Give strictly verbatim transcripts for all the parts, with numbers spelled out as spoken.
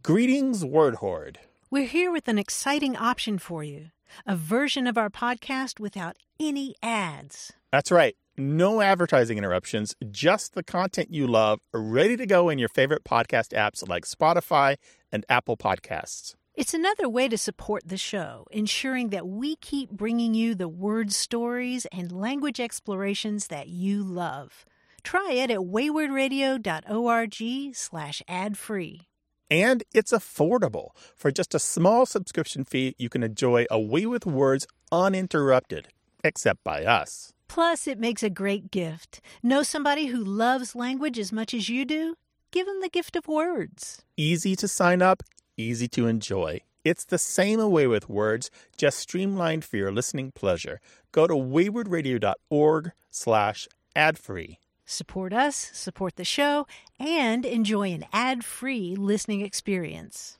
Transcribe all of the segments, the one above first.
Greetings, Word Horde. We're here with an exciting option for you. A version of our podcast without any ads. That's right. No advertising interruptions, just the content you love, ready to go in your favorite podcast apps like Spotify and Apple Podcasts. It's another way to support the show, ensuring that we keep bringing you the word stories and language explorations that you love. Try it at waywardradio.org slash ad-free. And it's affordable. For just a small subscription fee, you can enjoy A Way with Words uninterrupted, except by us. Plus, it makes a great gift. Know somebody who loves language as much as you do? Give them the gift of words. Easy to sign up, easy to enjoy. It's the same A Way with Words, just streamlined for your listening pleasure. Go to waywardradio.org slash ad-free. Support us, support the show, and enjoy an ad-free listening experience.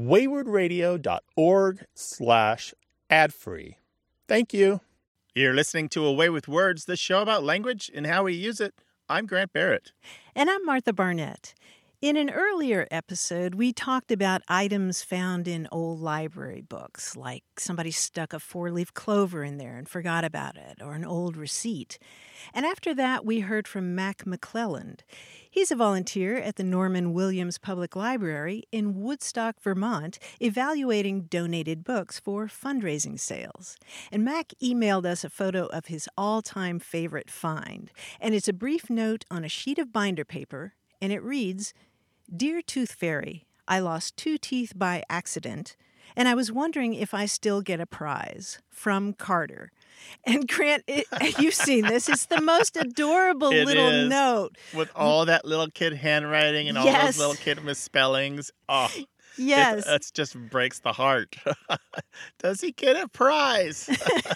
waywardradio.org slash ad-free. Thank you. You're listening to A Way with Words, the show about language and how we use it. I'm Grant Barrett. And I'm Martha Barnett. In an earlier episode, we talked about items found in old library books, like somebody stuck a four-leaf clover in there and forgot about it, or an old receipt. And after that, we heard from Mac McClelland. He's a volunteer at the Norman Williams Public Library in Woodstock, Vermont, evaluating donated books for fundraising sales. And Mac emailed us a photo of his all-time favorite find. And it's a brief note on a sheet of binder paper, and it reads, "Dear Tooth Fairy, I lost two teeth by accident, and I was wondering if I still get a prize. From Carter." And Grant, it, you've seen this. It's the most adorable It little is. note. With all that little kid handwriting and all Yes. those little kid misspellings. Oh, Yes. It just breaks the heart. Does he get a prize?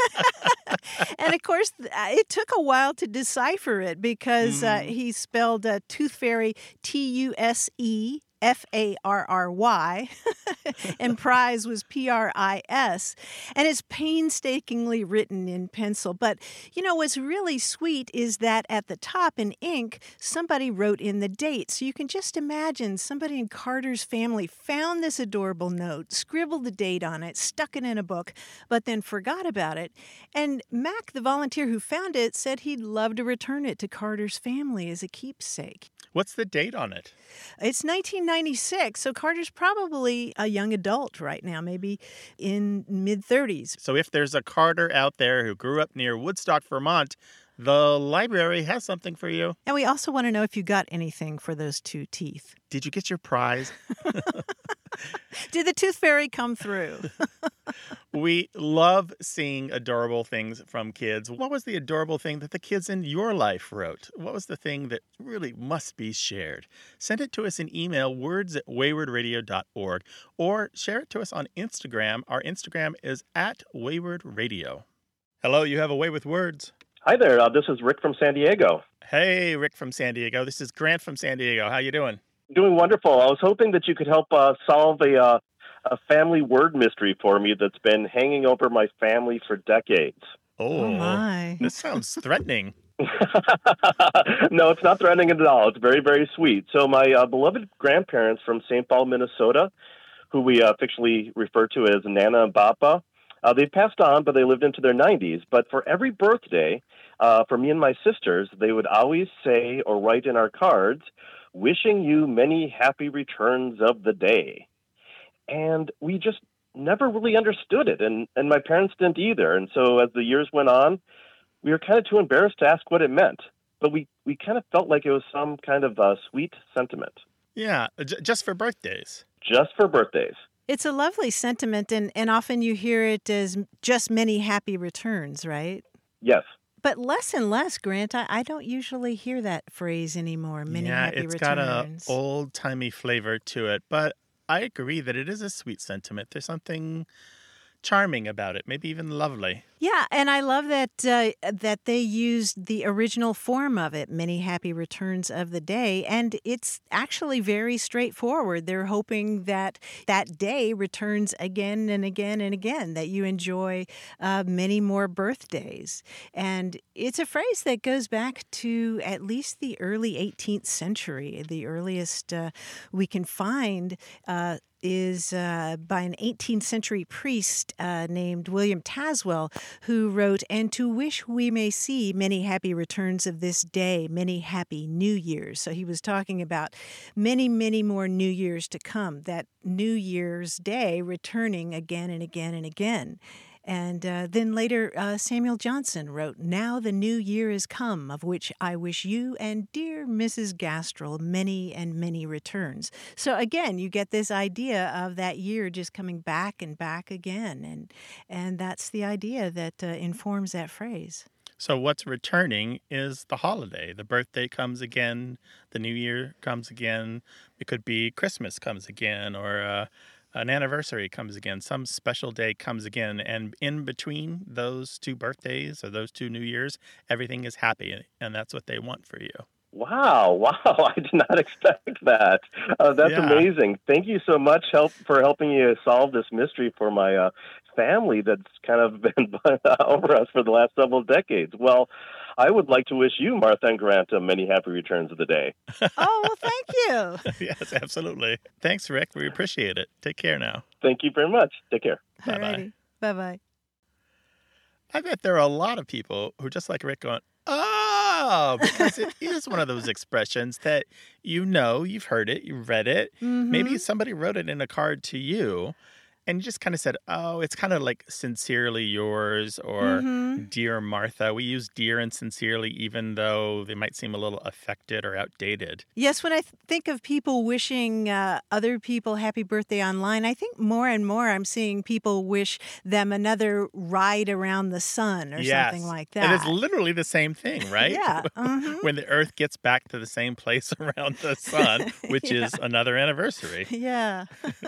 And, of course, it took a while to decipher it because Mm. uh, he spelled uh, Tooth Fairy T U S E F A R R Y, and prize was P R I S. And it's painstakingly written in pencil. But, you know, what's really sweet is that at the top in ink, somebody wrote in the date. So you can just imagine somebody in Carter's family found this adorable note, scribbled the date on it, stuck it in a book, but then forgot about it. And Mac, the volunteer who found it, said he'd love to return it to Carter's family as a keepsake. What's the date on it? It's nineteen ninety-six, so Carter's probably a young adult right now, maybe in mid-thirties. So if there's a Carter out there who grew up near Woodstock, Vermont, the library has something for you. And we also want to know if you got anything for those two teeth. Did you get your prize? Did the Tooth Fairy come through? We love seeing adorable things from kids. What was the adorable thing that the kids in your life wrote? What was the thing that really must be shared? Send it to us in email, words at waywardradio dot org, or share it to us on Instagram. Our Instagram is at waywardradio. Hello, you have A Way with Words. Hi there. Uh, this is Rick from San Diego. Hey, Rick from San Diego. This is Grant from San Diego. How you doing? Doing wonderful. I was hoping that you could help uh, solve a uh, a family word mystery for me that's been hanging over my family for decades. Oh, Oh, my. This sounds threatening. No, it's not threatening at all. It's very, very sweet. So my uh, beloved grandparents from Saint Paul, Minnesota, who we uh, fictionally refer to as Nana and Papa, uh, they passed on, but they lived into their nineties. But for every birthday, uh, for me and my sisters, they would always say or write in our cards, "Wishing you many happy returns of the day." And we just never really understood it, and, and my parents didn't either. And so as the years went on, we were kind of too embarrassed to ask what it meant. But we, we kind of felt like it was some kind of uh, sweet sentiment. Yeah, j- just for birthdays. Just for birthdays. It's a lovely sentiment, and, and often you hear it as just many happy returns, right? Yes. But less and less, Grant. I, I don't usually hear that phrase anymore, many yeah, happy it's returns. got a old-timey flavor to it, but I agree that it is a sweet sentiment. There's something charming about it, maybe even lovely. Yeah, and I love that uh, that they used the original form of it, many happy returns of the day, and it's actually very straightforward. They're hoping that that day returns again and again and again, that you enjoy uh, many more birthdays. And it's a phrase that goes back to at least the early eighteenth century. The earliest uh, we can find uh, is uh, by an eighteenth century priest uh, named William Taswell, who wrote, "And to wish we may see many happy returns of this day, many happy New Years." So he was talking about many, many more New Years to come, that New Year's Day returning again and again and again. And uh, then later, uh, Samuel Johnson wrote, "Now the new year is come, of which I wish you and dear Missus Gastrell many and many returns." So again, you get this idea of that year just coming back and back again. And, and that's the idea that uh, informs that phrase. So what's returning is the holiday. The birthday comes again. The new year comes again. It could be Christmas comes again, or uh, an anniversary comes again. Some special day comes again. And in between those two birthdays or those two New Years, everything is happy. And that's what they want for you. Wow, wow, I did not expect that. Uh, that's Yeah. amazing. Thank you so much help for helping you solve this mystery for my uh, family that's kind of been over us for the last several decades. Well, I would like to wish you, Martha and Grant, uh, many happy returns of the day. Oh, well, thank you. Yes, absolutely. Thanks, Rick. We appreciate it. Take care now. Thank you very much. Take care. Bye-bye. Alrighty. Bye-bye. I bet there are a lot of people who, just like Rick, going, oh, because it is one of those expressions that you know, you've heard it, you've read it. Mm-hmm. Maybe somebody wrote it in a card to you, and you just kind of said, oh, it's kind of like sincerely yours or Mm-hmm. dear Martha. We use dear and sincerely, even though they might seem a little affected or outdated. Yes, when I th- think of people wishing uh, other people happy birthday online, I think more and more I'm seeing people wish them another ride around the sun or Yes. something like that. And it's literally the same thing, right? Yeah. Mhm. When the Earth gets back to the same place around the sun, which Yeah. is another anniversary. Yeah.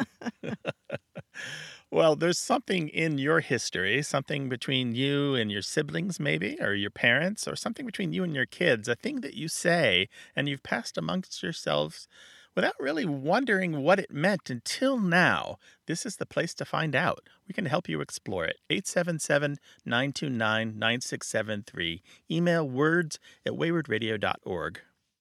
Well, there's something in your history, something between you and your siblings, maybe, or your parents, or something between you and your kids, a thing that you say and you've passed amongst yourselves without really wondering what it meant until now. This is the place to find out. We can help you explore it. eight seven seven, nine two nine, nine six seven three. Email words at wayward radio dot org.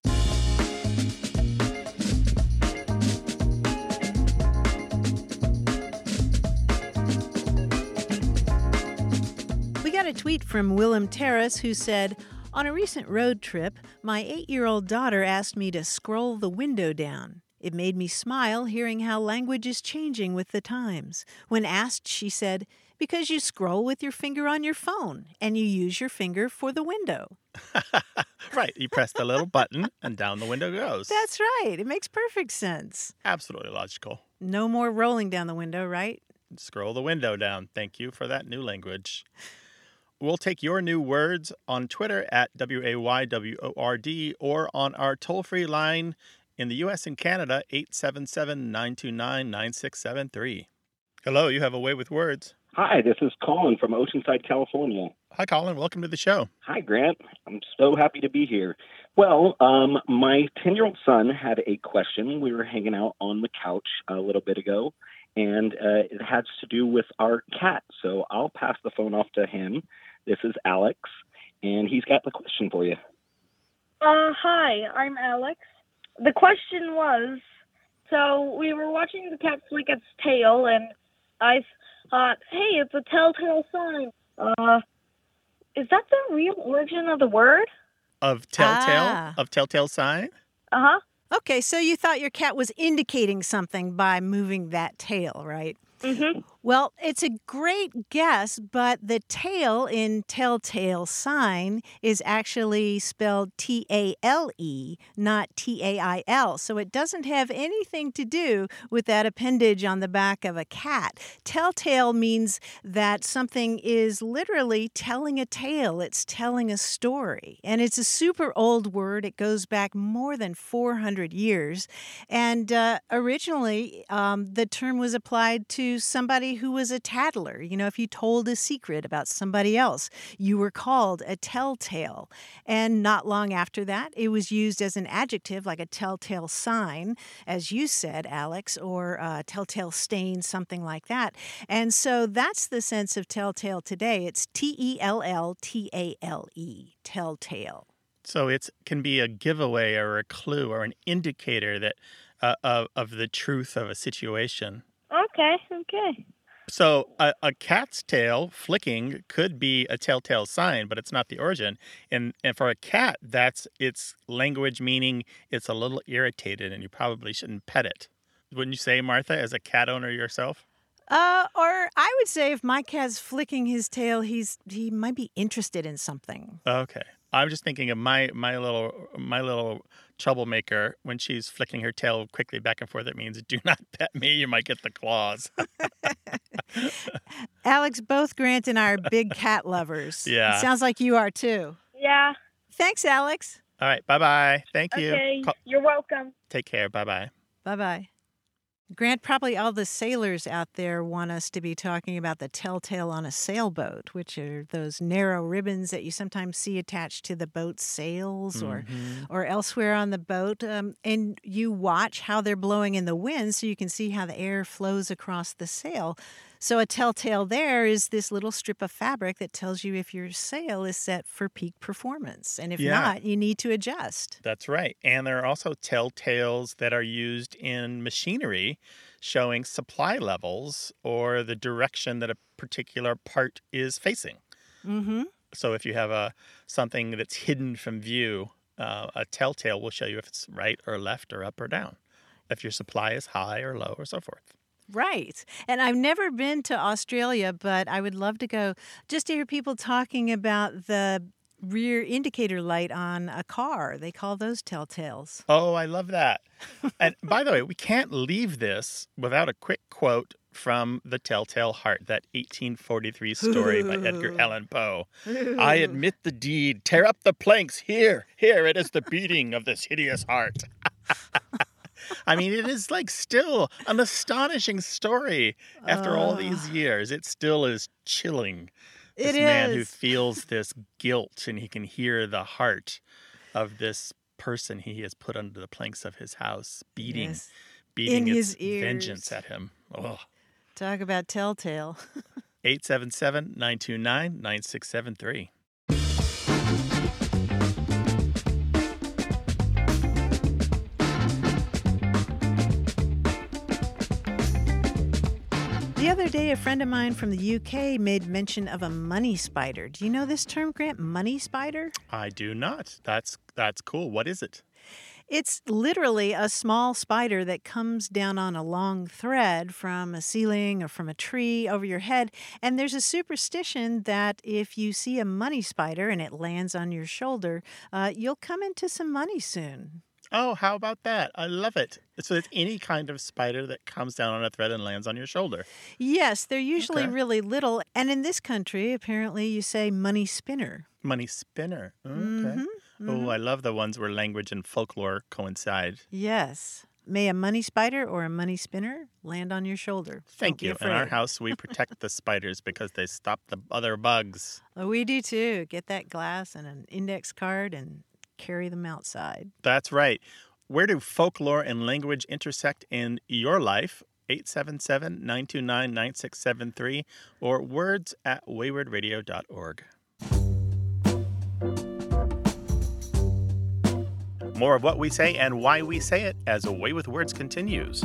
We got a tweet from Willem Terrace who said, "On a recent road trip, my eight-year-old daughter asked me to scroll the window down. It made me smile hearing how language is changing with the times. When asked, she said, because you scroll with your finger on your phone and you use your finger for the window." Right. You press the little button and down the window goes. That's right. It makes perfect sense. Absolutely logical. No more rolling down the window, right? Scroll the window down. Thank you for that new language. We'll take your new words on Twitter at W A Y W O R D or on our toll-free line in the U S and Canada, eight seven seven, nine two nine, nine six seven three. Hello, you have a way with words. Hi, this is Colin from Oceanside, California. Hi, Colin. Welcome to the show. Hi, Grant. I'm so happy to be here. Well, um, my ten-year-old son had a question. We were hanging out on the couch a little bit ago, and uh, it has to do with our cat. So I'll pass the phone off to him. This is Alex, and he's got the question for you. Uh, hi, I'm Alex. The question was, so we were watching the cat flick its tail, and I thought, hey, it's a telltale sign. Uh, is that the real origin of the word? Of telltale? Ah. Of telltale sign? Uh-huh. Okay, so you thought your cat was indicating something by moving that tail, right? Mm-hmm. Well, it's a great guess, but the tail in telltale sign is actually spelled T A L E, not T A I L. So it doesn't have anything to do with that appendage on the back of a cat. Telltale means that something is literally telling a tale. It's telling a story. And it's a super old word. It goes back more than four hundred years. And uh, originally, um, the term was applied to to somebody who was a tattler. You know, if you told a secret about somebody else, you were called a telltale. And not long after that, it was used as an adjective, like a telltale sign, as you said, Alex, or a telltale stain, something like that. And so that's the sense of telltale today. It's T E L L T A L E, telltale. So it can be a giveaway or a clue or an indicator that uh, of, of the truth of a situation. Okay, okay. So a, a cat's tail flicking could be a telltale sign, but it's not the origin. And, and for a cat, that's its language, meaning it's a little irritated and you probably shouldn't pet it. Wouldn't you say, Martha, as a cat owner yourself? Uh, or I would say if my cat's flicking his tail, he's he might be interested in something. Okay. I'm just thinking of my my little my little troublemaker when she's flicking her tail quickly back and forth. It means, do not pet me. You might get the claws. Alex, both Grant and I are big cat lovers. Yeah. It sounds like you are too. Yeah. Thanks, Alex. All right. Bye-bye. Thank you. Okay. Call- You're welcome. Take care. Bye-bye. Bye-bye. Grant, probably all the sailors out there want us to be talking about the telltale on a sailboat, which are those narrow ribbons that you sometimes see attached to the boat's sails or Mhm. or elsewhere on the boat. Um, and you watch how they're blowing in the wind so you can see how the air flows across the sail. So a telltale there is this little strip of fabric that tells you if your sail is set for peak performance. And if Yeah. not, you need to adjust. That's right. And there are also telltales that are used in machinery showing supply levels or the direction that a particular part is facing. Mm-hmm. So if you have a something that's hidden from view, uh, a telltale will show you if it's right or left or up or down, if your supply is high or low or so forth. Right. And I've never been to Australia, but I would love to go just to hear people talking about the rear indicator light on a car. They call those telltales. Oh, I love that. And by the way, we can't leave this without a quick quote from The Telltale Heart, that eighteen forty-three story by Edgar Allan Poe. I admit the deed. Tear up the planks. Here, here, it is the beating of this hideous heart. I mean, it is like still an astonishing story after all these years. It still is chilling. This It man who is. feels this guilt and he can hear the heart of this person he has put under the planks of his house beating, Yes. beating In its his ears. vengeance at him. Oh. Talk about telltale. eight seven seven, nine two nine, nine six seven three. The other day, a friend of mine from the U K made mention of a money spider. Do you know this term, Grant? Money spider? I do not. That's that's cool. What is it? It's literally a small spider that comes down on a long thread from a ceiling or from a tree over your head. And there's a superstition that if you see a money spider and it lands on your shoulder, uh, you'll come into some money soon. Oh, how about that? I love it. So it's any kind of spider that comes down on a thread and lands on your shoulder. Yes, they're usually Okay. really little. And in this country, apparently you say money spinner. Money spinner. Okay. Mhm, Oh, I love the ones where language and folklore coincide. Yes. May a money spider or a money spinner land on your shoulder. Thank Don't be you. In our afraid. house, we protect the spiders because they stop the other bugs. Oh, we do too. Get that glass and an index card and carry them outside. That's right. Where do folklore and language intersect in your life? eight seven seven, nine two nine, nine six seven three or words at wayward radio dot org. More of what we say and why we say it as A Way with Words continues.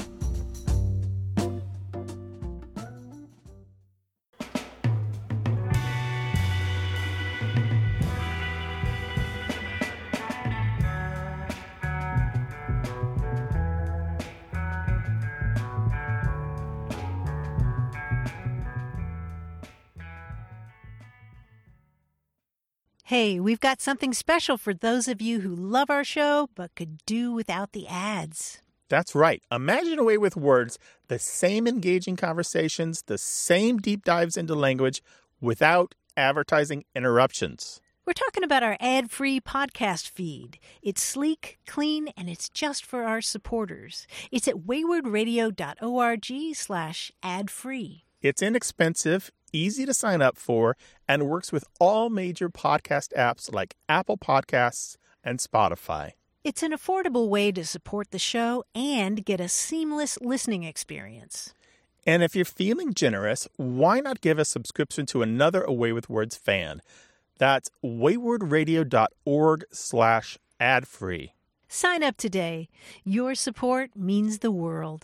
Hey, we've got something special for those of you who love our show but could do without the ads. That's right. Imagine A Way with Words, the same engaging conversations, the same deep dives into language without advertising interruptions. We're talking about our ad-free podcast feed. It's sleek, clean, and it's just for our supporters. It's at waywardradio.org slash ad-free. It's inexpensive, easy to sign up for, and works with all major podcast apps like Apple Podcasts and Spotify. It's an affordable way to support the show and get a seamless listening experience. And if you're feeling generous, why not give a subscription to another Away with Words fan? That's waywardradio.org slash ad-free. Sign up today. Your support means the world.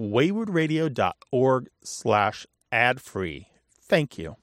waywardradio.org slash ad-free. Thank you.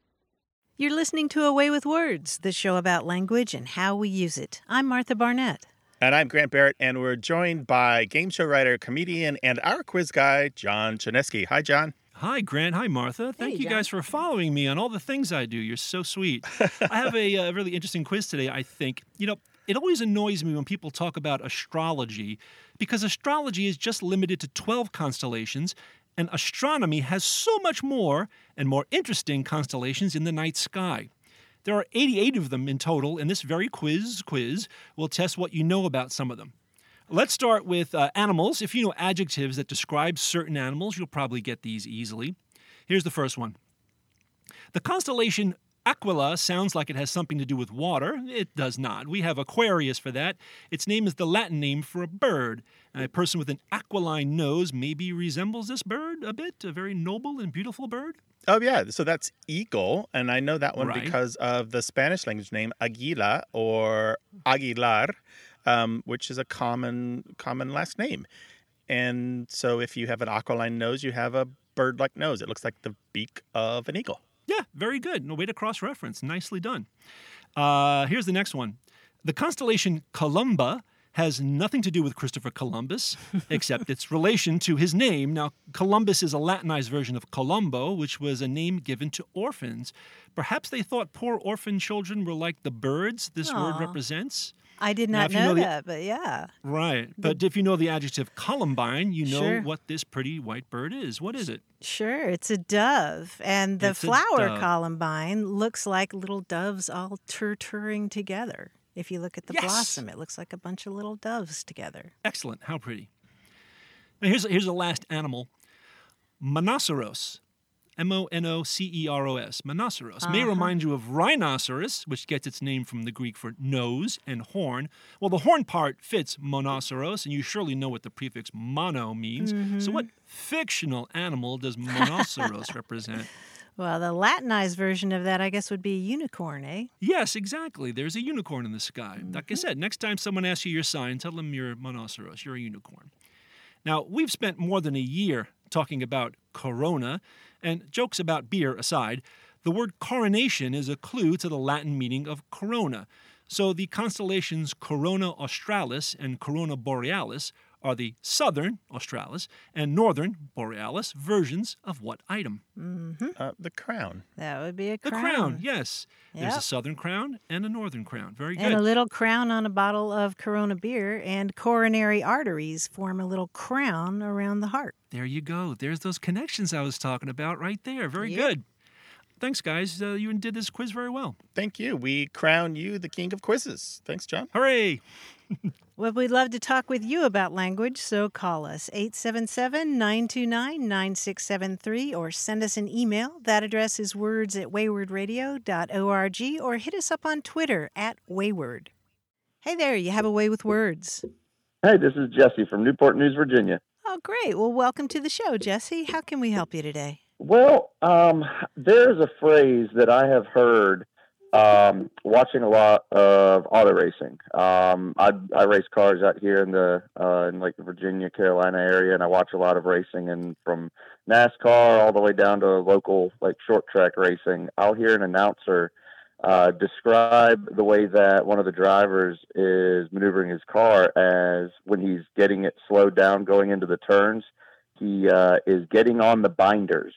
You're listening to Away with Words, the show about language and how we use it. I'm Martha Barnett. And I'm Grant Barrett, and we're joined by game show writer, comedian, and our quiz guy, John Chaneski. Hi, John. Hi, Grant. Hi, Martha. Thank Hey, you John. guys for following me on all the things I do. You're so sweet. I have a uh, really interesting quiz today, I think. You know, it always annoys me when people talk about astrology because astrology is just limited to twelve constellations, and astronomy has so much more and more interesting constellations in the night sky. There are eighty-eight of them in total, and this very quiz quiz will test what you know about some of them. Let's start with uh, animals. If you know adjectives that describe certain animals, you'll probably get these easily. Here's the first one. The constellation Aquila sounds like it has something to do with water. It does not. We have Aquarius for that. Its name is the Latin name for a bird. A person with an aquiline nose maybe resembles this bird a bit, a very noble and beautiful bird. Oh, yeah. So that's eagle, and I know that one Right. because of the Spanish language name Aguila or Aguilar, um, which is a common common last name. And so if you have an aquiline nose, you have a bird-like nose. It looks like the beak of an eagle. Yeah, very good. No way to cross-reference. Nicely done. Uh, here's the next one. The constellation Columba has nothing to do with Christopher Columbus, except its relation to his name. Now, Columbus is a Latinized version of Colombo, which was a name given to orphans. Perhaps they thought poor orphan children were like the birds this Aw. word represents. I did Now, not if you know know the- that, but yeah. Right. But if you know the adjective Columbine, you know Sure. what this pretty white bird is. What is it? Sure, it's a dove. And the It's a flower dove. columbine looks like little doves all tur-turring together. If you look at the Yes. blossom, it looks like a bunch of little doves together. Excellent. How pretty. Now, here's, here's the last animal. Monoceros. M O N O C E R O S. Monoceros. May Uh-huh. remind you of rhinoceros, which gets its name from the Greek for nose and horn. Well, the horn part fits monoceros, and you surely know what the prefix mono means. So Mm-hmm. what fictional animal does monoceros represent? Well, the Latinized version of that, I guess, would be unicorn, eh? Yes, exactly. There's a unicorn in the sky. Like Mm-hmm. I said, next time someone asks you your sign, tell them you're monoceros. You're a unicorn. Now, we've spent more than a year talking about corona, and jokes about beer aside, the word coronation is a clue to the Latin meaning of corona. So the constellations Corona Australis and Corona Borealis are the southern Australis and northern Borealis versions of what item? Mm-hmm. Uh, the crown. That would be a The crown. crown, yes. There's a Yep. southern crown and a northern crown. Very And good. a little crown on a bottle of Corona beer, and coronary arteries form a little crown around the heart. There you go. There's those connections I was talking about right there. Very Yep. good. Thanks, guys. Uh, you did this quiz very well. Thank you. We crown you the king of quizzes. Thanks, John. Hooray! Well, we'd love to talk with you about language, so call us eight seven seven, nine two nine, nine six seven three or send us an email. That address is words at waywardradio dot org or hit us up on Twitter at wayward. Hey there, you have a way with words. Hey, this is Jesse from Newport News, Virginia. Oh, great. Well, welcome to the show, Jesse. How can we help you today? Well, um, there's a phrase that I have heard um, watching a lot of auto racing. Um, I, I race cars out here in the uh, in like the Virginia, Carolina area, and I watch a lot of racing. And from NASCAR all the way down to local like short track racing, I'll hear an announcer uh, describe the way that one of the drivers is maneuvering his car as when he's getting it slowed down going into the turns, he uh, is getting on the binders.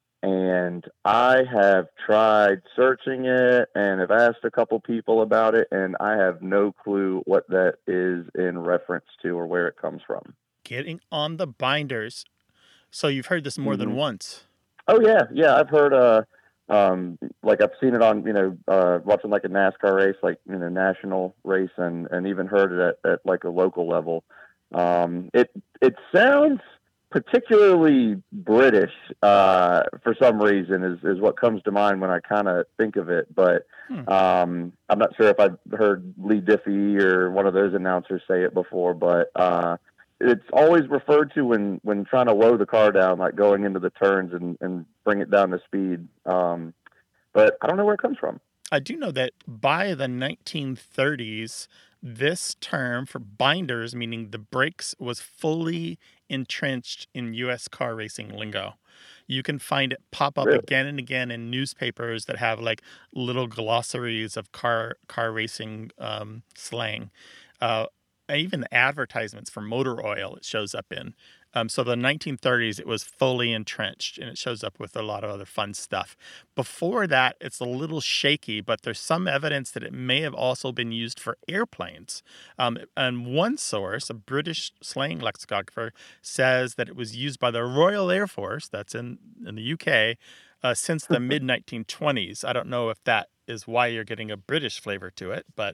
And I have tried searching it and have asked a couple people about it, and I have no clue what that is in reference to or where it comes from. Getting on the binders. So you've heard this more than Mhm. once. Oh, yeah. Yeah, I've heard uh, Um, like I've seen it on, you know, uh, watching like a NASCAR race, like, you know, national race, and, and even heard it at, at like a local level. Um, it, it sounds particularly British, uh, for some reason is, is what comes to mind when I kind of think of it. But, Hmm. um, I'm not sure if I've heard Lee Diffie or one of those announcers say it before, but, uh, it's always referred to when, when trying to low the car down, like going into the turns and, and bring it down to speed. Um, but I don't know where it comes from. I do know that by the nineteen thirties, this term for binders, meaning the brakes, was fully entrenched in U S car racing lingo. You can find it pop up Really? again and again in newspapers that have like little glossaries of car car racing um, slang. Uh, even advertisements for motor oil it shows up in. Um, so the nineteen thirties, it was fully entrenched, and it shows up with a lot of other fun stuff. Before that, it's a little shaky, but there's some evidence that it may have also been used for airplanes. Um, and one source, a British slang lexicographer, says that it was used by the Royal Air Force, that's in, in the U K, uh, since the mid nineteen twenties. I don't know if that is why you're getting a British flavor to it, but...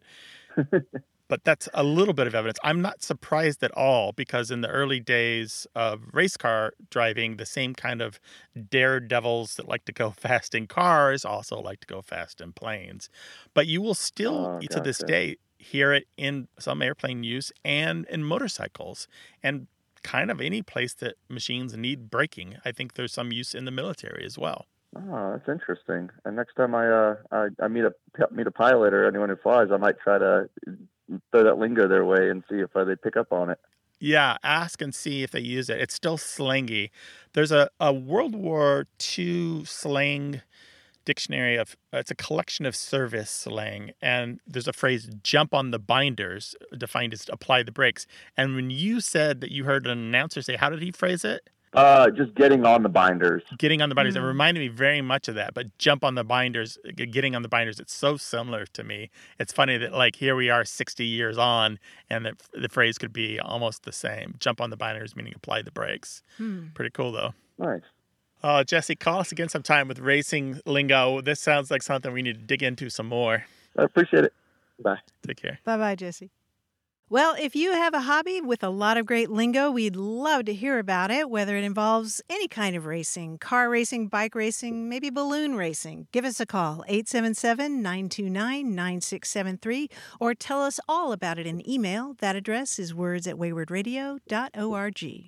But that's a little bit of evidence. I'm not surprised at all, because in the early days of race car driving, the same kind of daredevils that like to go fast in cars also like to go fast in planes. But you will still, Oh, to this gotcha. day, hear it in some airplane use and in motorcycles and kind of any place that machines need braking. I think there's some use in the military as well. Oh, that's interesting. And next time I, uh, I, I meet a, meet a pilot or anyone who flies, I might try to throw that lingo their way and see if uh, they pick up on it. Yeah, ask and see if they use it. It's still slangy. There's a, a World War Two slang dictionary of, it's a collection of service slang, and there's a phrase, jump on the binders, defined as apply the brakes. And when you said that you heard an announcer say, how did he phrase it? Uh, just getting on the binders. Getting on the binders. It Mm. reminded me very much of that, but jump on the binders, g- getting on the binders, it's so similar to me. It's funny that, like, here we are sixty years on, and the, the phrase could be almost the same. Jump on the binders, meaning apply the brakes. Hmm. Pretty cool, though. Nice. Uh, Jesse, call us again sometime with racing lingo. This sounds like something we need to dig into some more. I appreciate it. Bye. Take care. Bye-bye, Jesse. Well, if you have a hobby with a lot of great lingo, we'd love to hear about it, whether it involves any kind of racing, car racing, bike racing, maybe balloon racing. Give us a call, eight seven seven, nine two nine, nine six seven three, or tell us all about it in email. That address is words at wayward radio dot org.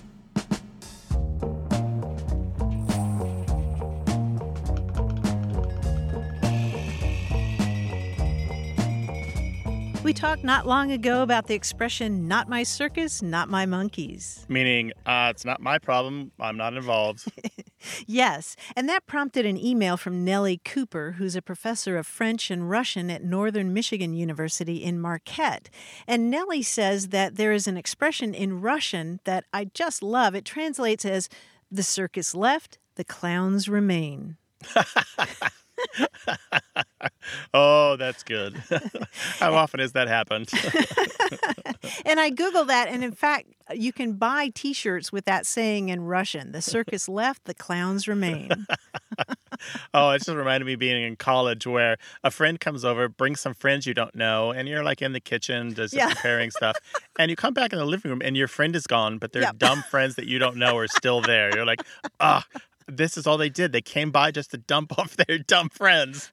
We talked not long ago about the expression, not my circus, not my monkeys. Meaning, uh, it's not my problem. I'm not involved. Yes, and that prompted an email from Nellie Cooper, who's a professor of French and Russian at Northern Michigan University in Marquette. And Nellie says that there is an expression in Russian that I just love. It translates as, the circus left, the clowns remain. Oh, that's good. How often has that happened? And I Googled that, and in fact, you can buy T-shirts with that saying in Russian. The circus left, the clowns remain. Oh, it just reminded me of being in college where a friend comes over, brings some friends you don't know, and you're like in the kitchen just Yeah. preparing stuff. And you come back in the living room and your friend is gone, but their Yep. dumb friends that you don't know are still there. You're like, ah, this is all they did. They came by just to dump off their dumb friends.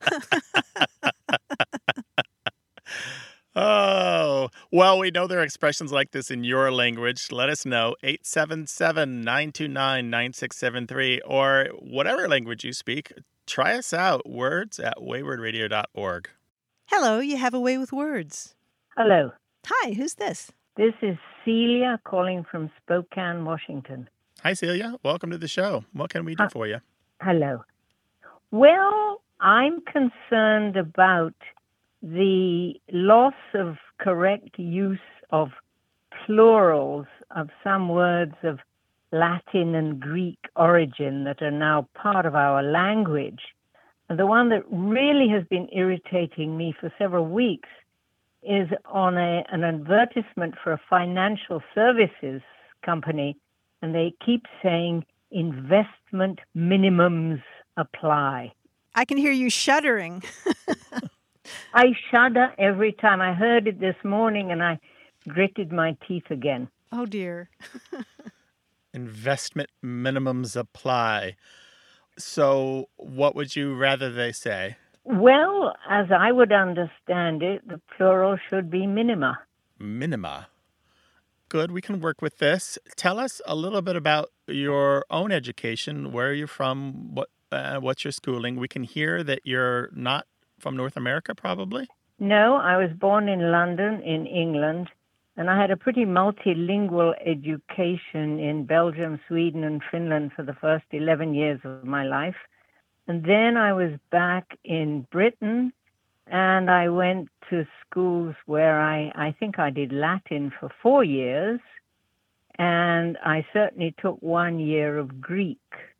Oh, well, we know there are expressions like this in your language. Let us know, eight seven seven, nine two nine, nine six seven three, or whatever language you speak. Try us out, words at wayward radio dot org. Hello, you have a way with words. Hello, Hi, who's this? this is Celia calling from Spokane, Washington. Hi, Celia. Welcome to the show. What can we do Hi. for you? Hello. Well, I'm concerned about the loss of correct use of plurals of some words of Latin and Greek origin that are now part of our language. And the one that really has been irritating me for several weeks is on a, an advertisement for a financial services company, and they keep saying investment minimums apply. I can hear you shuddering. I shudder every time. I heard it this morning and I gritted my teeth again. Oh, dear. Investment minimums apply. So what would you rather they say? Well, as I would understand it, the plural should be minima. Minima. Good, we can work with this. Tell us a little bit about your own education. Where are you from? What uh, what's your schooling? We can hear that you're not from North America, probably? No, I was born in London, in England, and I had a pretty multilingual education in Belgium, Sweden, and Finland for the first eleven years of my life. And then I was back in Britain, and I went to schools where I, I think I did Latin for four years, and I certainly took one year of Greek.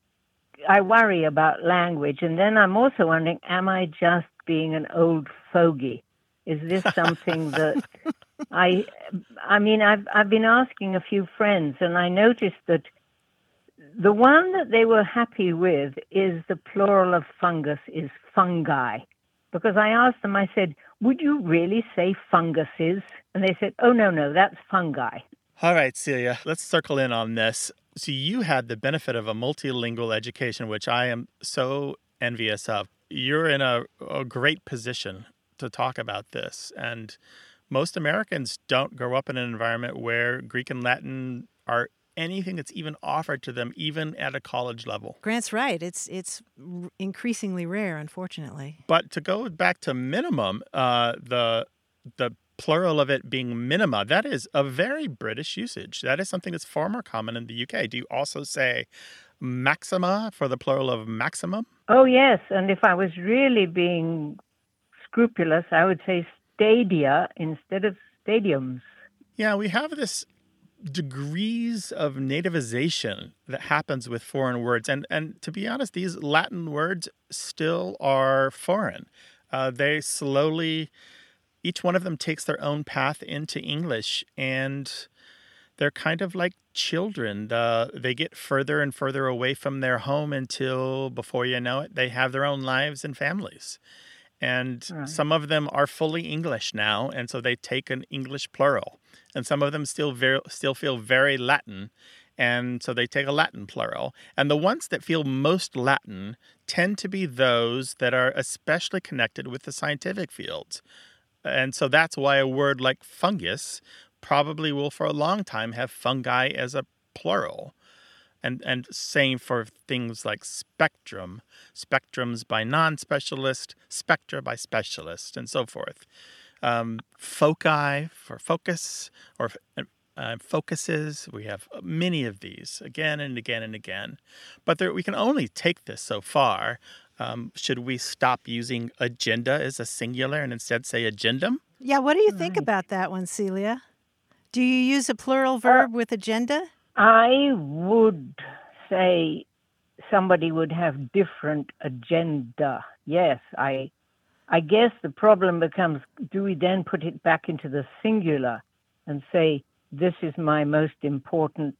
I worry about language, and then I'm also wondering, am I just being an old fogey? Is this something that I, I mean, I've I've been asking a few friends, and I noticed that the one that they were happy with is the plural of fungus is fungi. Because I asked them, I said, would you really say funguses? And they said, oh, no, no, that's fungi. All right, Celia, let's circle in on this. So you had the benefit of a multilingual education, which I am so envious of. You're in a, a great position to talk about this. And most Americans don't grow up in an environment where Greek and Latin are anything that's even offered to them, even at a college level. Grant's right. It's it's r- increasingly rare, unfortunately. But to go back to minimum, uh, the the plural of it being minima, that is a very British usage. That is something that's far more common in the U K. Do you also say maxima for the plural of maximum? Oh, yes. And if I was really being scrupulous, I would say stadia instead of stadiums. Yeah, we have this degrees of nativization that happens with foreign words. And and to be honest, these Latin words still are foreign. Uh, they slowly, each one of them takes their own path into English, and they're kind of like children. Uh, they get further and further away from their home until, before you know it, they have their own lives and families. And right. Some of them are fully English now, and so they take an English plural. And some of them still very, still feel very Latin, and so they take a Latin plural. And the ones that feel most Latin tend to be those that are especially connected with the scientific fields. And so that's why a word like fungus probably will for a long time have fungi as a plural. And and same for things like spectrum, spectrums by non-specialist, spectra by specialist, and so forth. Um, foci for focus, or uh, focuses. We have many of these again and again and again. But there, we can only take this so far. Um, should we stop using agenda as a singular and instead say agendum? Yeah, what do you think about that one, Celia? Do you use a plural verb uh, with agenda? I would say somebody would have different agenda. Yes, I I guess the problem becomes, do we then put it back into the singular and say, this is my most important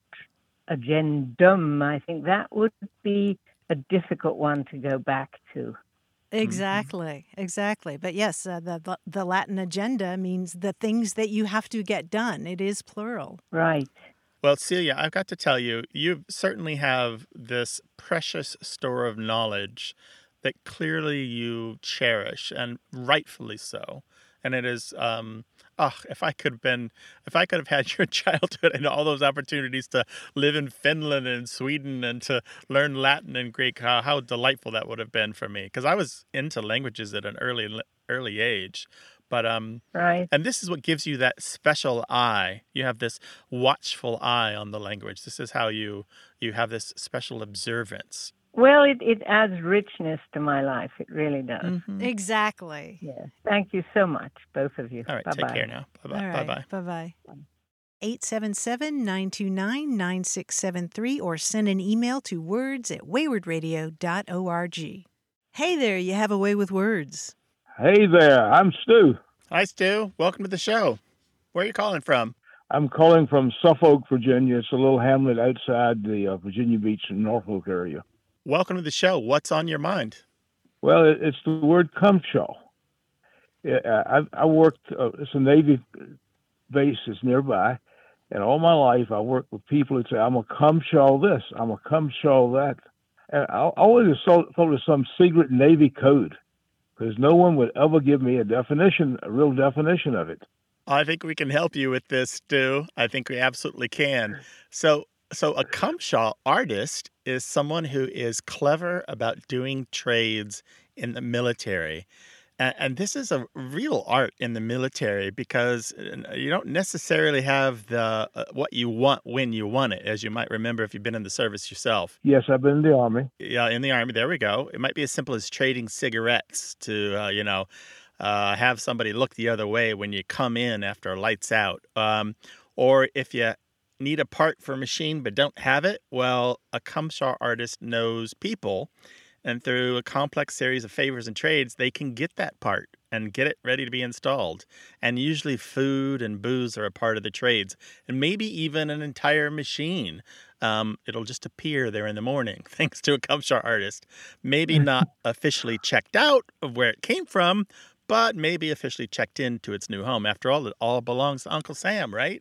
agendum? I think that would be a difficult one to go back to. Exactly, exactly. But yes, uh, the the Latin agenda means the things that you have to get done. It is plural. Right. Well, Celia, I've got to tell you, you certainly have this precious store of knowledge that clearly you cherish, and rightfully so. And it is, um, oh, if I could have been, if I could have had your childhood and all those opportunities to live in Finland and Sweden and to learn Latin and Greek, how, how delightful that would have been for me. Because I was into languages at an early, early age. But um, right. And this is what gives you that special eye. You have this watchful eye on the language. This is how you you have this special observance. Well, it, it adds richness to my life. It really does. Mm-hmm. Exactly. Yeah. Thank you so much, both of you. All right. Bye-bye. Take care now. Bye-bye. All right, Bye-bye. Bye-bye. eight seven seven, nine two nine, nine six seven three or send an email to words at wayward radio dot org. Hey there, you have a way with words. Hey there, I'm Stu. Hi, Stu. Welcome to the show. Where are you calling from? I'm calling from Suffolk, Virginia. It's a little hamlet outside the uh, Virginia Beach and Norfolk area. Welcome to the show. What's on your mind? Well, it, it's the word cumshaw. Yeah, I, I worked uh, some Navy bases nearby, and all my life I worked with people that say, I'm a cumshaw this, I'm a cumshaw that. And I always thought it was some secret Navy code, because no one would ever give me a definition, a real definition of it. I think we can help you with this, Stu. I think we absolutely can. So, so a cumshaw artist is someone who is clever about doing trades in the military. And, and this is a real art in the military because you don't necessarily have the uh, what you want when you want it, as you might remember if you've been in the service yourself. Yes, I've been in the Army. Yeah, in the Army. There we go. It might be as simple as trading cigarettes to, uh, you know, uh, have somebody look the other way when you come in after lights out. Um, or if you need a part for a machine but don't have it, well, a cumshaw artist knows people. And through a complex series of favors and trades, they can get that part and get it ready to be installed. And usually food and booze are a part of the trades, and maybe even an entire machine. Um, it'll just appear there in the morning, thanks to a cumshaw artist. Maybe not officially checked out of where it came from, but maybe officially checked into its new home. After all, it all belongs to Uncle Sam, right?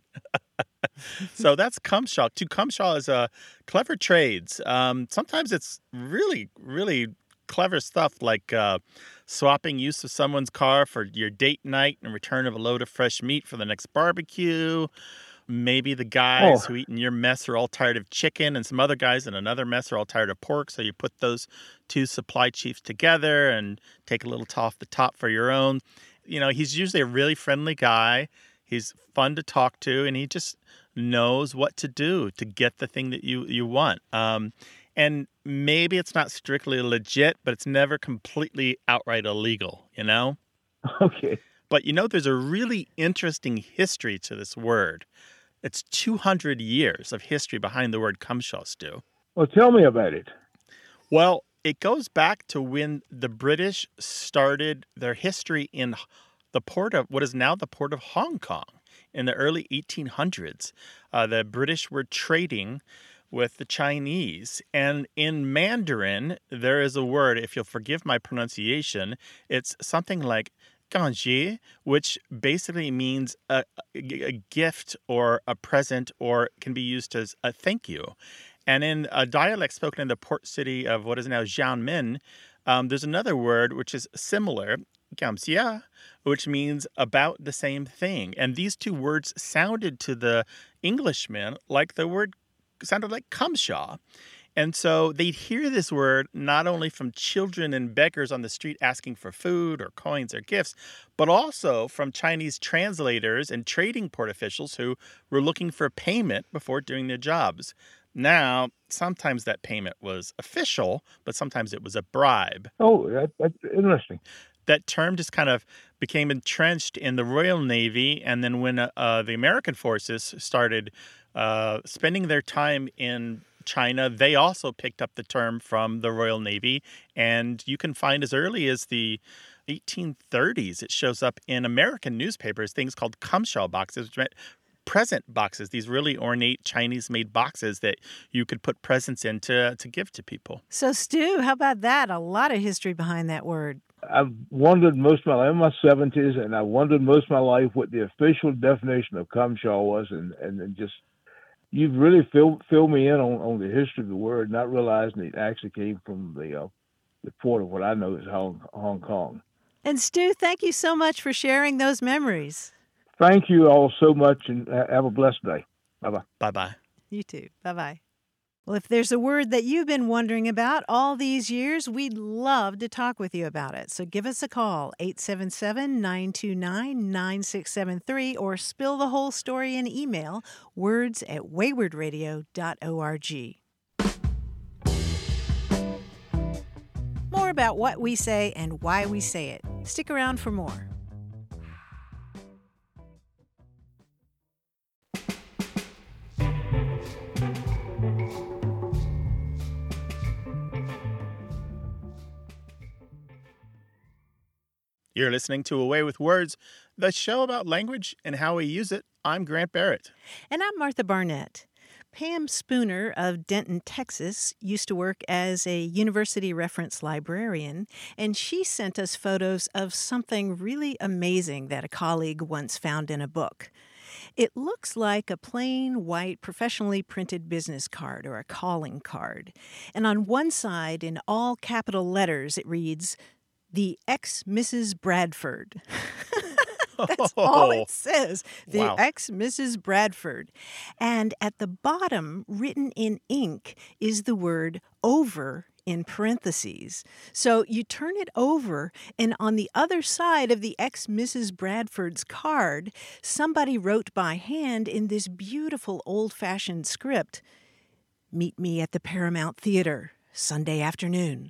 So that's cumshaw. To cumshaw is a clever trades. Um, sometimes it's really, really clever stuff like uh, swapping use of someone's car for your date night and return of a load of fresh meat for the next barbecue. Maybe the guys Oh. who eat in your mess are all tired of chicken, and some other guys in another mess are all tired of pork. So you put those two supply chiefs together and take a little off the top for your own. You know, he's usually a really friendly guy. He's fun to talk to, and he just knows what to do to get the thing that you, you want. Um, and maybe it's not strictly legit, but it's never completely outright illegal, you know? Okay. But you know, there's a really interesting history to this word. It's two hundred years of history behind the word cumshaw, Stu. Well, tell me about it. Well, it goes back to when the British started their history in the port of what is now the port of Hong Kong in the early eighteen hundreds. Uh, the British were trading with the Chinese. And in Mandarin, there is a word, if you'll forgive my pronunciation, it's something like ganjie, which basically means a, a gift or a present, or can be used as a thank you. And in a dialect spoken in the port city of what is now Xiamen, um, there's another word which is similar, gamxia, which means about the same thing. And these two words sounded to the Englishmen like the word sounded like cumshaw. And so they'd hear this word not only from children and beggars on the street asking for food or coins or gifts, but also from Chinese translators and trading port officials who were looking for payment before doing their jobs. Now, sometimes that payment was official, but sometimes it was a bribe. Oh, that, that's interesting. That term just kind of became entrenched in the Royal Navy. And then when uh, the American forces started uh, spending their time in China, they also picked up the term from the Royal Navy. And you can find as early as the eighteen thirties, it shows up in American newspapers, things called cumshaw boxes, which meant present boxes, these really ornate Chinese-made boxes that you could put presents in to, to give to people. So, Stu, how about that? A lot of history behind that word. I've wondered most of my life, I'm in my seventies, and I wondered most of my life what the official definition of cumshaw was, and, and, and just, you've really filled, filled me in on, on the history of the word, not realizing it actually came from the, uh, the port of what I know is Hong, Hong Kong. And Stu, thank you so much for sharing those memories. Thank you all so much, and have a blessed day. Bye-bye. Bye-bye. You too. Bye-bye. Well, if there's a word that you've been wondering about all these years, we'd love to talk with you about it. So give us a call, eight seven seven, nine two nine, nine six seven three, or spill the whole story in email, words at wayward radio dot org. More about what we say and why we say it. Stick around for more. You're listening to A Way with Words, the show about language and how we use it. I'm Grant Barrett. And I'm Martha Barnett. Pam Spooner of Denton, Texas, used to work as a university reference librarian, and she sent us photos of something really amazing that a colleague once found in a book. It looks like a plain white professionally printed business card or a calling card. And on one side, in all capital letters, it reads, "The ex-Missus Bradford." That's all it says. The Wow. ex-Missus Bradford. And at the bottom, written in ink, is the word over in parentheses. So you turn it over, and on the other side of the ex-Missus Bradford's card, somebody wrote by hand in this beautiful old-fashioned script, "Meet me at the Paramount Theater, Sunday afternoon."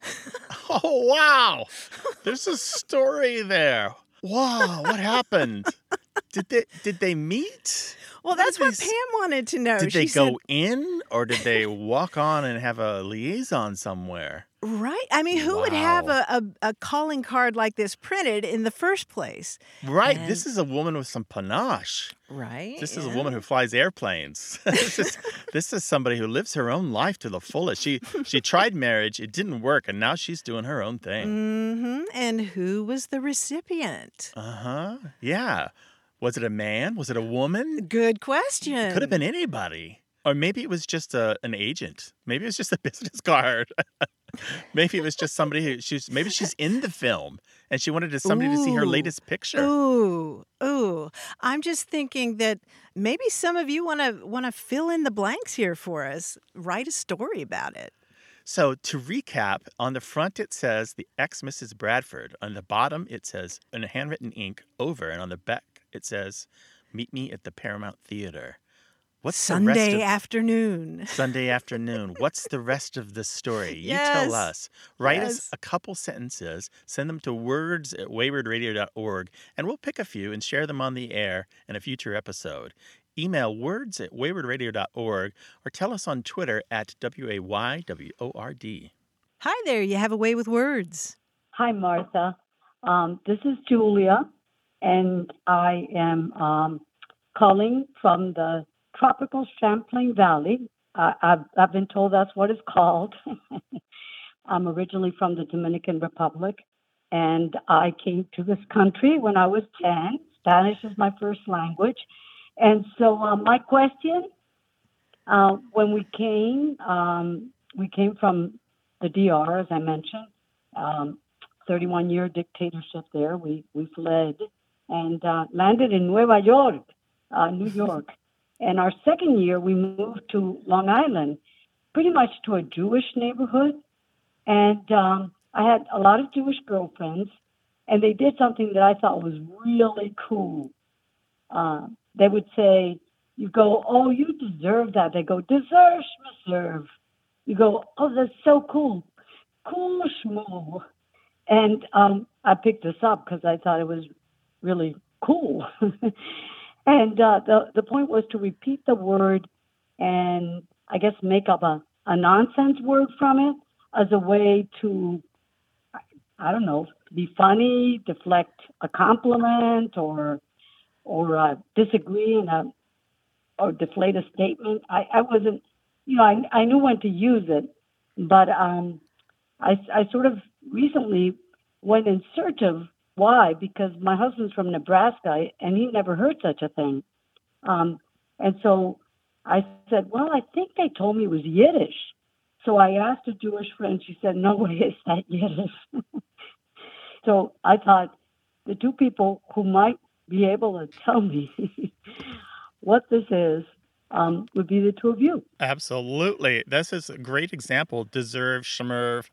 Oh, wow. There's a story there. Wow, what happened? Did they did they meet? Well, What that's did what they s- Pam wanted to know. Did She they said, go in or did they walk on and have a liaison somewhere? right? I mean, who would have Wow. a, a, a calling card like this printed in the first place? Right. And- This is a woman with some panache. Right? This is a yeah. woman who flies airplanes. this is this is somebody who lives her own life to the fullest. She she tried marriage, it didn't work, and now she's doing her own thing. Mm-hmm. And who was the recipient? Uh-huh. Yeah. Was it a man? Was it a woman? Good question. It could have been anybody. Or maybe it was just a, an agent. Maybe it was just a business card. Maybe it was just somebody who she's maybe she's in the film and she wanted to, somebody to see her Ooh. latest picture. Ooh, ooh. I'm just thinking that maybe some of you want to want to fill in the blanks here for us. Write a story about it. So to recap, on the front it says the ex-Missus Bradford. On the bottom it says in handwritten ink over, and on the back it says, "Meet me at the Paramount Theater." What's the rest Sunday of afternoon. Sunday afternoon? What's the rest of the story? You Yes. tell us. Write us Yes. a couple sentences, send them to words at wayward radio dot org, and we'll pick a few and share them on the air in a future episode. Email words at wayward radio dot org or tell us on Twitter at W A Y W O R D. Hi there, you have a way with words. Hi, Martha. Um, this is Julia, and I am um, calling from the tropical Champlain Valley. Uh, I've, I've been told that's what it's called. I'm originally from the Dominican Republic, and I came to this country when I was ten. Spanish is my first language. And so uh, my question, uh, when we came, um, we came from the D R, as I mentioned, um, thirty-one-year dictatorship there. We, we fled and uh, landed in Nueva York, uh, New York. And our second year, we moved to Long Island, pretty much to a Jewish neighborhood. And um, I had a lot of Jewish girlfriends, and they did something that I thought was really cool. Uh, they would say, you go, "Oh, you deserve that." They go, "Deserve, deserve." You go, "Oh, that's so cool. Cool schmoo." And um, I picked this up because I thought it was really cool. And uh, the, the point was to repeat the word and I guess make up a, a nonsense word from it as a way to, I don't know, be funny, deflect a compliment, or or uh, disagree in a, or deflate a statement. I, I wasn't, you know, I, I knew when to use it, but um, I, I sort of recently went in search of why, because my husband's from Nebraska and he never heard such a thing. Um, and so I said, well, I think they told me it was Yiddish. So I asked a Jewish friend. She said, no way is that Yiddish. So I thought the two people who might be able to tell me what this is um, would be the two of you. Absolutely. This is a great example. Deserve, schmerv.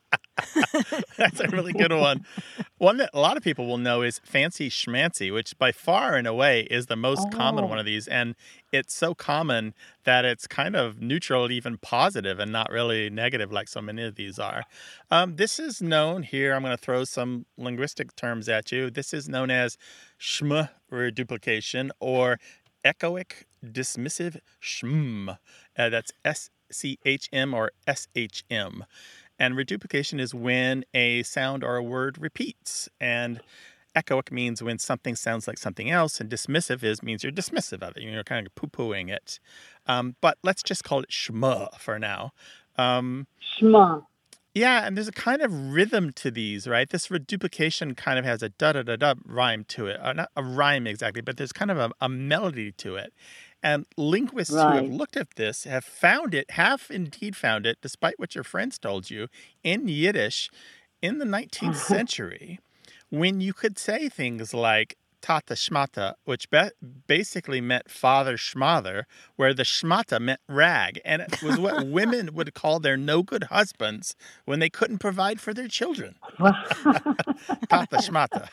That's a really good one. One that a lot of people will know is fancy schmancy, which by far and away is the most Oh. common one of these. And it's so common that it's kind of neutral, even positive, and not really negative like so many of these are. Um, this is known here. I'm going to throw some linguistic terms at you. This is known as schm reduplication or echoic dismissive schm. Uh, that's S C H M or S H M. And reduplication is when a sound or a word repeats. And echoic means when something sounds like something else, and dismissive is means you're dismissive of it. You're kind of poo-pooing it. Um, but let's just call it shma for now. Um, Shma. Yeah, and there's a kind of rhythm to these, right? This reduplication kind of has a da-da-da-da rhyme to it. Uh, not a rhyme exactly, but there's kind of a, a melody to it. And linguists who have Right. looked at this have found it, have indeed found it, despite what your friends told you, in Yiddish in the nineteenth century, when you could say things like tata schmata, which be- basically meant father schmother, where the schmata meant rag. And it was what women would call their no-good husbands when they couldn't provide for their children. Tata schmata.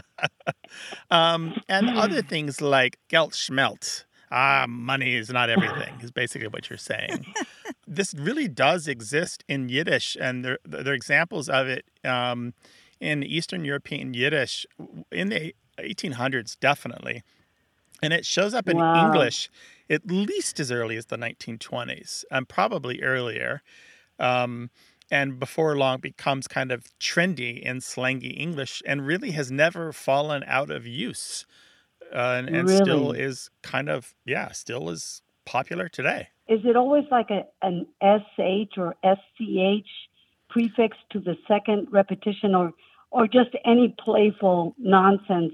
um, and other things like geld schmelt. Ah, money is not everything, is basically what you're saying. This really does exist in Yiddish, and there, there are examples of it um, in Eastern European Yiddish in the eighteen hundreds, definitely. And it shows up in Wow. English at least as early as the nineteen twenties, and probably earlier. Um, and before long becomes kind of trendy in slangy English and really has never fallen out of use. Uh, and, and still Really? is kind of, yeah, still is popular today. Is it always like a an S H or S C H prefix to the second repetition, or or just any playful nonsense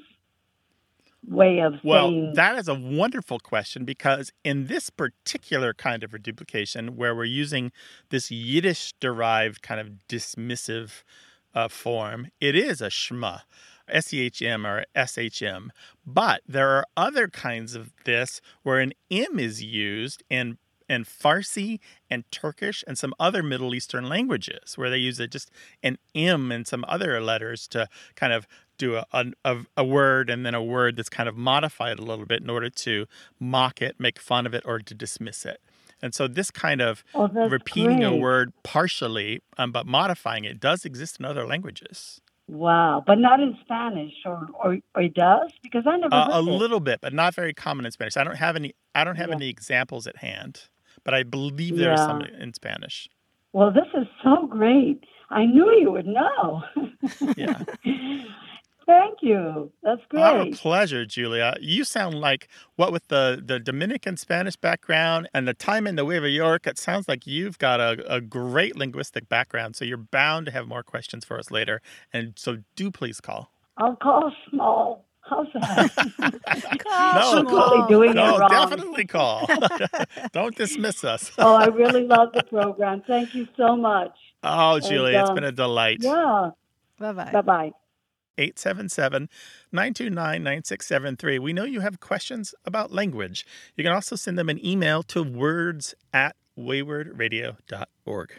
way of Well, saying? that is a wonderful question, because in this particular kind of reduplication, where we're using this Yiddish-derived kind of dismissive uh, form, it is a shma, S E H M or S H M. But there are other kinds of this where an M is used in in Farsi and Turkish and some other Middle Eastern languages, where they use it just an M and some other letters to kind of do a, a, a word and then a word that's kind of modified a little bit in order to mock it, make fun of it, or to dismiss it. And so this kind of Oh, that's repeating a great. word partially, um, but modifying it, does exist in other languages. Wow, but not in Spanish, or or, or it does, because I never Uh, heard a it. little bit, but not very common in Spanish. I don't have any. I don't have Yeah. any examples at hand, but I believe there are some Yeah. in Spanish. Well, this is so great. I knew you would know. Yeah. Thank you. That's Our great. pleasure, Julia. You sound like, what with the, the Dominican Spanish background and the time in Nueva York, it sounds like you've got a, a great linguistic background. So you're bound to have more questions for us later. And so do please call. I'll call small. How's that? Call No, I'm call. totally doing it No, wrong. definitely call. Don't dismiss us. Oh, I really love the program. Thank you so much. Oh, And, Julia, it's um, been a delight. Yeah. Bye-bye. Bye-bye. eight seven seven, nine two nine, nine six seven three. We know you have questions about language. You can also send them an email to words at wayward radio dot org.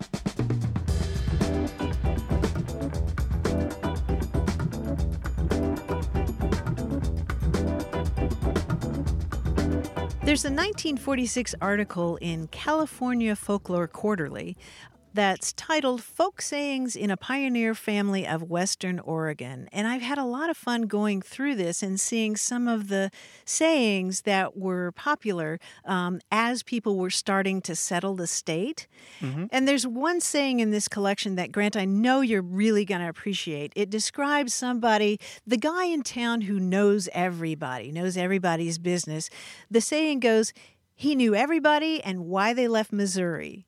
There's a nineteen forty-six article in California Folklore Quarterly that's titled Folk Sayings in a Pioneer Family of Western Oregon. And I've had a lot of fun going through this and seeing some of the sayings that were popular um, as people were starting to settle the state. Mm-hmm. And there's one saying in this collection that, Grant, I know you're really going to appreciate. It describes somebody, the guy in town who knows everybody, knows everybody's business. The saying goes, he knew everybody and why they left Missouri.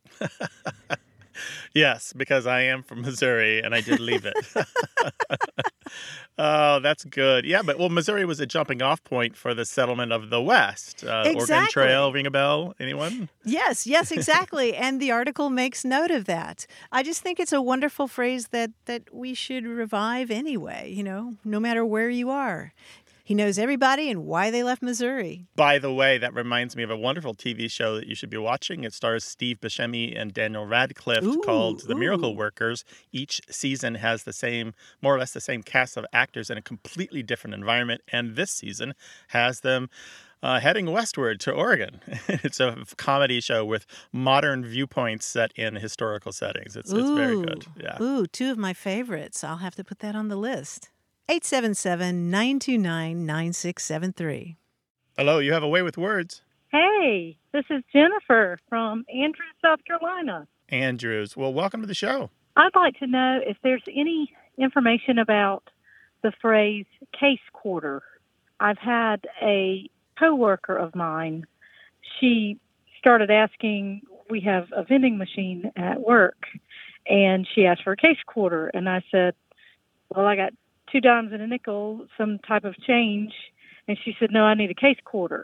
Yes, because I am from Missouri and I did leave it. Oh, that's good. Yeah, but well, Missouri was a jumping off point for the settlement of the West. Uh, Oregon Exactly. Trail, ring a bell? Anyone? Yes, yes, exactly. And the article makes note of that. I just think it's a wonderful phrase that, that we should revive anyway, you know, no matter where you are. He knows everybody and why they left Missouri. By the way, that reminds me of a wonderful T V show that you should be watching. It stars Steve Buscemi and Daniel Radcliffe Ooh, called The Miracle ooh. Workers. Each season has the same, more or less the same cast of actors in a completely different environment. And this season has them uh, heading westward to Oregon. It's a comedy show with modern viewpoints set in historical settings. It's, it's very good. Yeah. Ooh, two of my favorites. I'll have to put that on the list. eight seven seven, nine two nine, nine six seven three. Hello, you have a way with words. Hey, this is Jennifer from Andrews, South Carolina. Andrews. Well, welcome to the show. I'd like to know if there's any information about the phrase case quarter. I've had a coworker of mine. She started asking, we have a vending machine at work, and she asked for a case quarter. And I said, well, I got two dimes and a nickel, some type of change. And she said, no, I need a case quarter.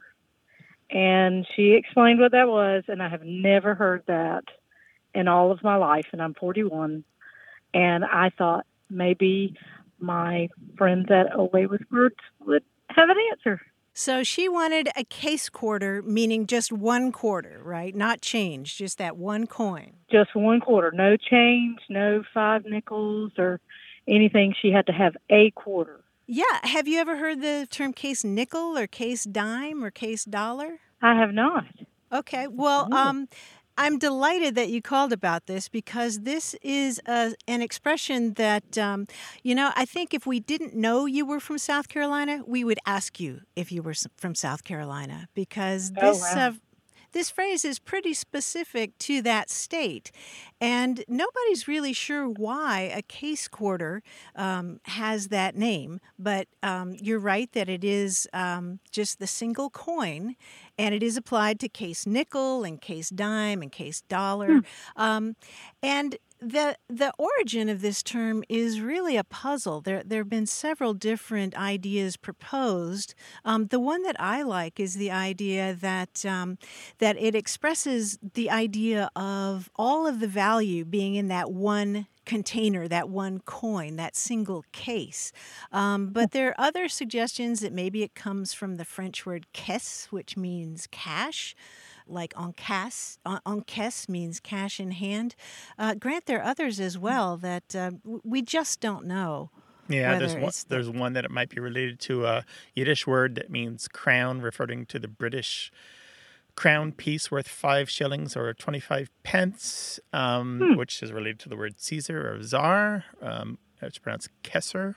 And she explained what that was, and I have never heard that in all of my life, and I'm forty-one. And I thought maybe my friends at A Way with Words would have an answer. So she wanted a case quarter, meaning just one quarter, right? Not change, just that one coin. Just one quarter. No change, no five nickels or anything. She had to have a quarter. Yeah. Have you ever heard the term case nickel or case dime or case dollar? I have not. Okay. Well, No. um, I'm delighted that you called about this because this is a, an expression that, um, you know, I think if we didn't know you were from South Carolina, we would ask you if you were s- from South Carolina because Oh, this wow. uh, this phrase is pretty specific to that state. And nobody's really sure why a case quarter um, has that name. But um, you're right that it is um, just the single coin, and it is applied to case nickel and case dime and case dollar. Um, and the the origin of this term is really a puzzle. There there have been several different ideas proposed. Um, the one that I like is the idea that um, that it expresses the idea of all of the value being in that one container, that one coin, that single case. Um, but there are other suggestions that maybe it comes from the French word caisse, which means cash. Like en caisse, en, en caisse means cash in hand. Uh, Grant, there are others as well that uh, w- we just don't know. Yeah, there's whether one, it's the- there's one that it might be related to a Yiddish word that means crown, referring to the British crown piece worth five shillings or twenty-five pence, um, Hmm. which is related to the word Caesar or Czar. Um, it's pronounced Kesser.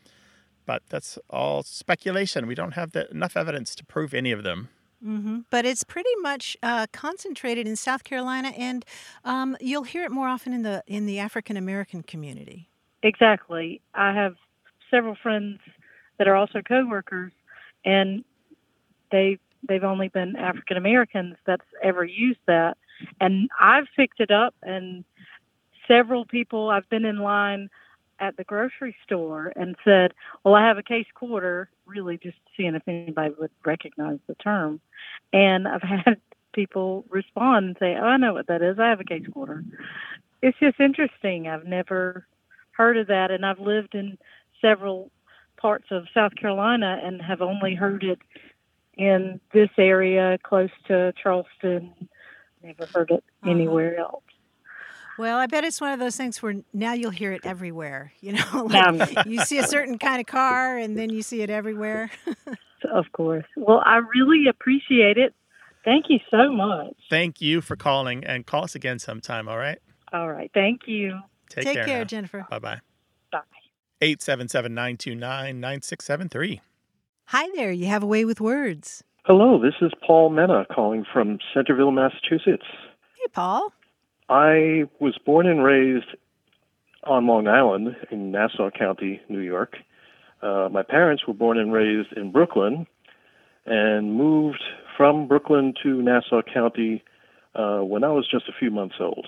But that's all speculation. We don't have the, enough evidence to prove any of them. hmm But it's pretty much uh, concentrated in South Carolina, and um, you'll hear it more often in the in the African American community. Exactly. I have several friends that are also coworkers, and they they've only been African Americans that's ever used that. And I've picked it up, and several people, I've been in line at the grocery store and said, well, I have a case quarter, really just seeing if anybody would recognize the term. And I've had people respond and say, oh, I know what that is. I have a case quarter. It's just interesting. I've never heard of that, and I've lived in several parts of South Carolina and have only heard it in this area close to Charleston. Never heard it Uh-huh. anywhere else. Well, I bet it's one of those things where now you'll hear it everywhere. You know, Now- like you see a certain kind of car, and then you see it everywhere. Of course. Well, I really appreciate it. Thank you so much. Thank you for calling, and call us again sometime, all right? All right. Thank you. Take, Take care, care, now. Jennifer. Bye-bye. Bye. eight seven seven, nine two nine, nine six seven three. Hi there. You have a way with words. Hello, this is Paul Mena calling from Centerville, Massachusetts. Hey, Paul. I was born and raised on Long Island in Nassau County, New York. Uh, my parents were born and raised in Brooklyn and moved from Brooklyn to Nassau County uh, when I was just a few months old.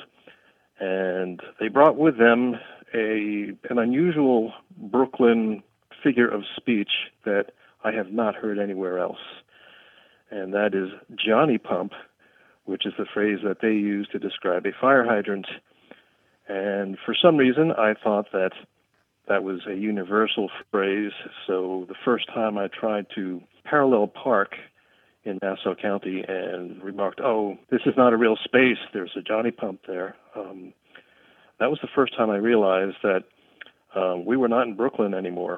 And they brought with them a an unusual Brooklyn figure of speech that I have not heard anywhere else. And that is Johnny Pump, which is the phrase that they use to describe a fire hydrant. And for some reason, I thought that that was a universal phrase. So the first time I tried to parallel park in Nassau County and remarked, oh, this is not a real space, there's a Johnny Pump there. Um, that was the first time I realized that um, we were not in Brooklyn anymore.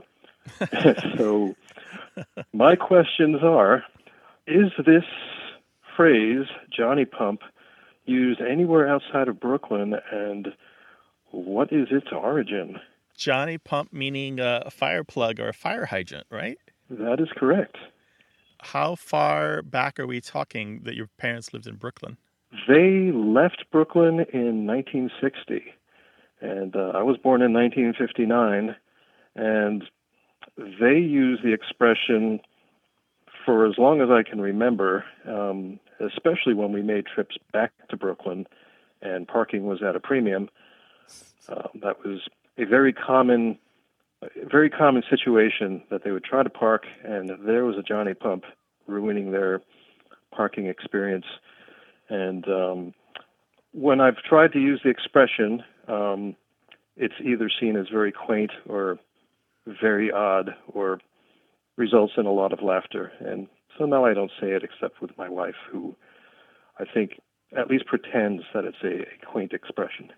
So my questions are, is this phrase, Johnny Pump, used anywhere outside of Brooklyn, and what is its origin? Johnny Pump meaning uh, a fire plug or a fire hydrant, right? That is correct. How far back are we talking that your parents lived in Brooklyn? They left Brooklyn in nineteen sixty, and uh, I was born in nineteen fifty-nine, and they use the expression for as long as I can remember, um, especially when we made trips back to Brooklyn and parking was at a premium. Uh, that was a very common, a very common situation that they would try to park, and there was a Johnny Pump ruining their parking experience. And um, when I've tried to use the expression, um, it's either seen as very quaint or very odd or results in a lot of laughter. And so now I don't say it except with my wife, who I think at least pretends that it's a, a quaint expression.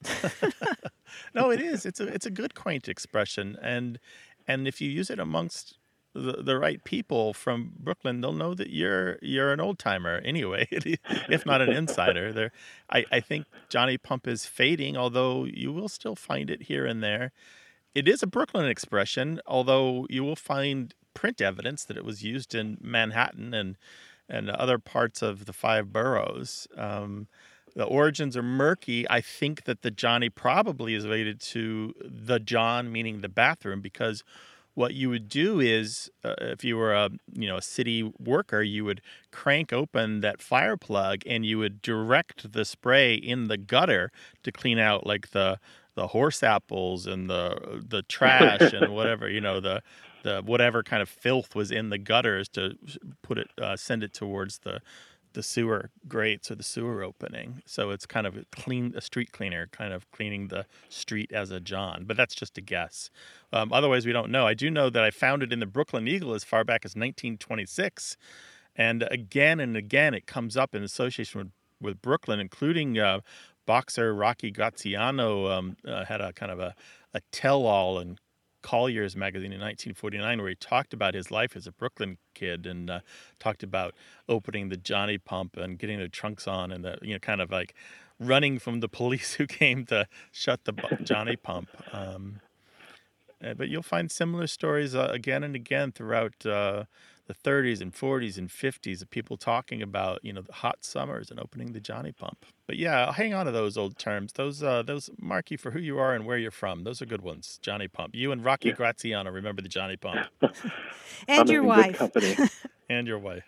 No, it is. It's a it's a good quaint expression, and and if you use it amongst the, the right people from Brooklyn, they'll know that you're you're an old timer anyway, if not an insider. There, I, I think Johnny Pump is fading, although you will still find it here and there. It is a Brooklyn expression, although you will find print evidence that it was used in Manhattan and and other parts of the five boroughs. Um, the origins are murky. I think that the Johnny probably is related to the John, meaning the bathroom, because what you would do is, uh, if you were a you know a city worker, you would crank open that fire plug and you would direct the spray in the gutter to clean out like the the horse apples and the the trash and whatever you know the the whatever kind of filth was in the gutters to put it uh, send it towards the the sewer grates or the sewer opening. So it's kind of a clean a street cleaner, kind of cleaning the street as a John. But that's just a guess. Um, otherwise, we don't know. I do know that I found it in the Brooklyn Eagle as far back as nineteen twenty-six, and again and again it comes up in association with, with Brooklyn, including uh, boxer Rocky Graziano um, uh, had a kind of a, a tell-all in Collier's magazine in nineteen forty-nine where he talked about his life as a Brooklyn kid and uh, talked about opening the Johnny Pump and getting the trunks on and the you know kind of like running from the police who came to shut the Johnny Pump. Um, but you'll find similar stories uh, again and again throughout uh, the thirties and forties and fifties of people talking about, you know, the hot summers and opening the Johnny Pump. But yeah, I'll hang on to those old terms. Those uh, those mark you for who you are and where you're from. Those are good ones. Johnny Pump. You and Rocky yeah. Graziano remember the Johnny Pump. And your wife. And your wife.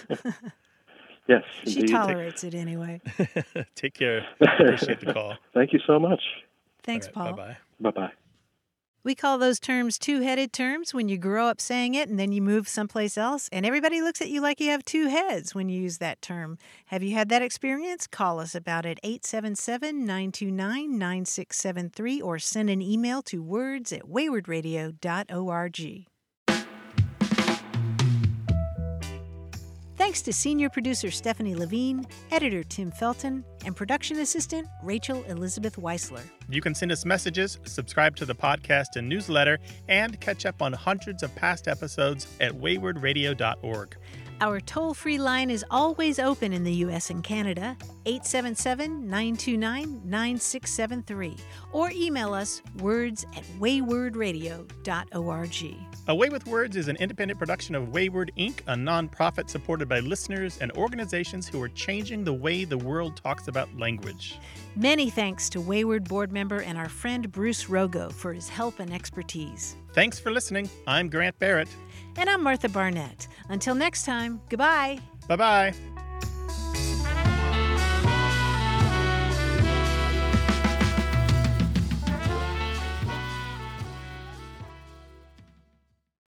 Yes. She indeed. tolerates it anyway. Take care. Appreciate the call. Thank you so much. Thanks, right, Paul. Bye-bye. Bye-bye. We call those terms two-headed terms when you grow up saying it and then you move someplace else, and everybody looks at you like you have two heads when you use that term. Have you had that experience? Call us about it, eight seven seven, nine two nine, nine six seven three, or send an email to words at wayward radio dot org. Thanks to senior producer Stephanie Levine, editor Tim Felton, and production assistant Rachel Elizabeth Weisler. You can send us messages, subscribe to the podcast and newsletter, and catch up on hundreds of past episodes at wayward radio dot org. Our toll-free line is always open in the U S and Canada, eight seven seven, nine two nine, nine six seven three, or email us words at wayward radio dot org. A Way with Words is an independent production of Wayward Incorporated, a nonprofit supported by listeners and organizations who are changing the way the world talks about language. Many thanks to Wayward board member and our friend Bruce Rogo for his help and expertise. Thanks for listening. I'm Grant Barrett. And I'm Martha Barnett. Until next time, goodbye. Bye-bye.